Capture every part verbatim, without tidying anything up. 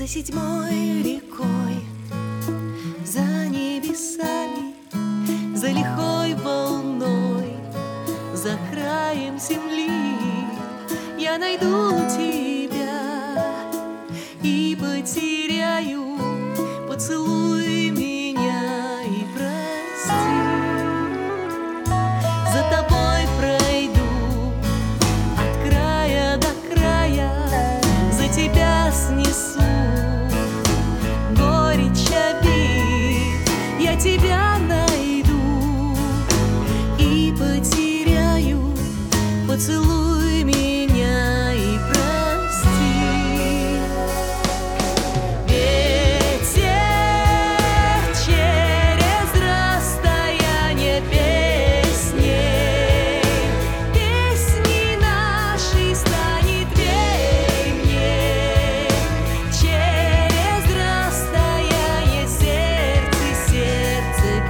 За седьмой рекой, за небесами, за лихой волной, за краем земли я найду тебя и потеряю. Поцелуй меня и прости. За тобой пройду от края до края, за тебя снесу горечь обид. Я тебя найду и потеряю. Поцелуй меня и прости. Ветер через расстояние песней, песни нашей станет вей мне. Через расстояние сердце, сердце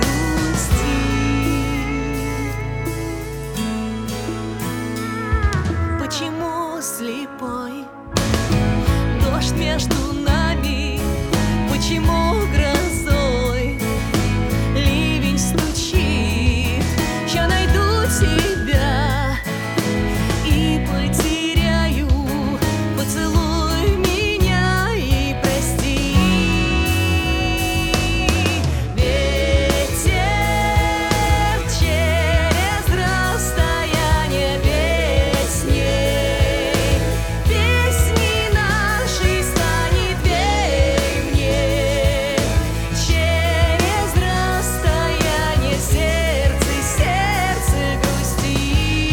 грустит. Почему слепой дождь между нами? Почему грозой ливень стучит? Я найду тебя и потеряю. Поцелуй меня и прости. Ветер через расстояние песней, песни нашей станет вей мне. Через расстояние сердце, сердце грустит.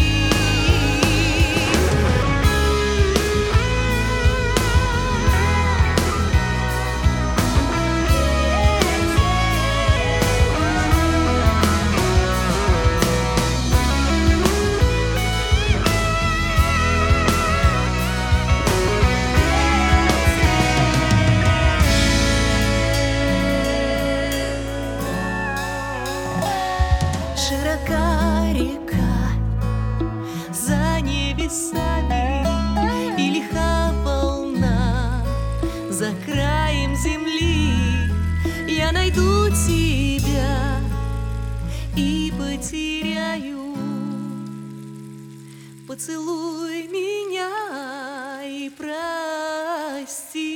Широка река за небесами, и лиха волна за краем земли. Я найду тебя и потеряю. Поцелуй меня и прости.